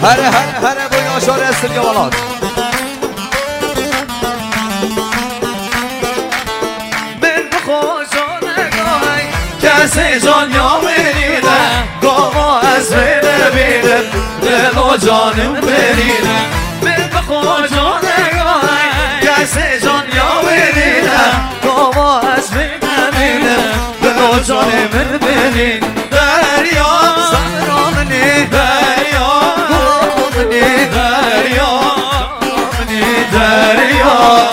هره bu yaşar esir yalanat. Ben خوشانه گای کسی جان یا بریده گاوا از بینه بیده دل و جانم بریده من خوشانه گای کسی جان یا بریده گاوا از بینه بیده دل و جانم بریده دریا سرامنی دریا گلامنی دریا دریا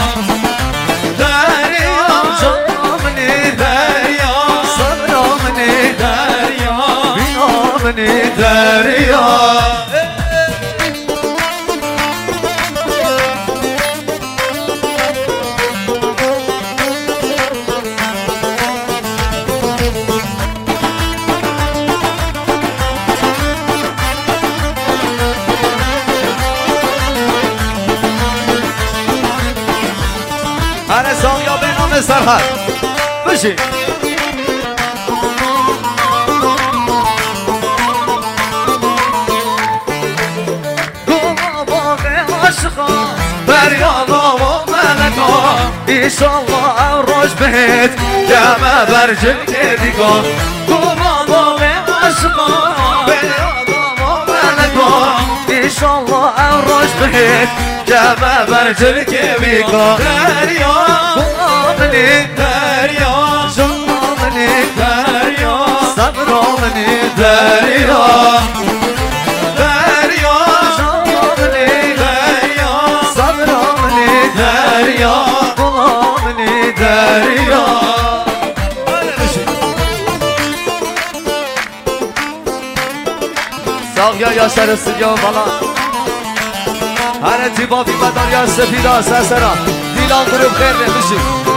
دریا هر ساقیا به نام سرحد بشی برياضة وملكا إن شاء الله أروج بيت جامع برجل كيديكا قوما عشقا برياضة وملكا إن شاء الله أروج بيت جامع برجل كيديكا دريا قوامني دريا جنامني دريا صبرامني دريا ساقیا یا شر استودیو بالا هر تیبابی بدن یا سفیدا سسرا دیلان گروب خیر بشید